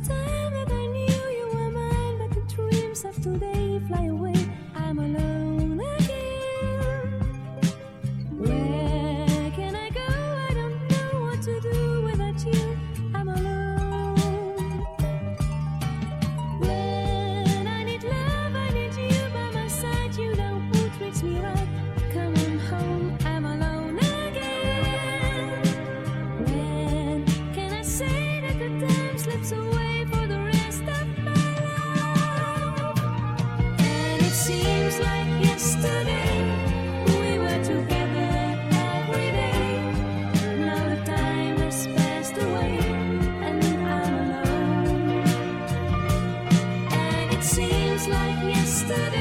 time that I knew you were mine, but the dreams of today fly away. I'm alone again. Where can I go? I don't know what to do without you. I'm alone. When I need love, I need you by my side. You know who treats me right. Come on home, I'm alone again. When can I say that the time slips away for the rest of my life? And it seems like yesterday we were together every day. Now the time has passed away and I'm alone. And it seems like yesterday